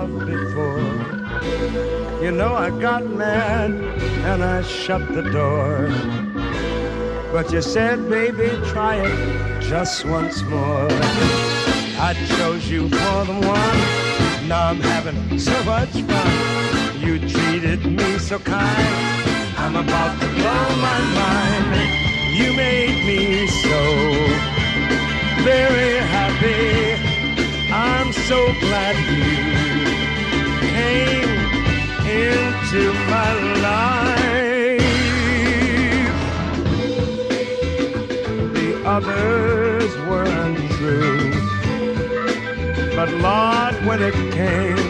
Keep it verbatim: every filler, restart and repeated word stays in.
love before. You know I got mad and I shut the door. But you said, baby, try it just once more. I chose you for the one. Now I'm having so much fun. You treated me so kind. I'm about to blow my mind. You made me so very happy. I'm so glad you came into my life. The others were untrue, but Lord, when it came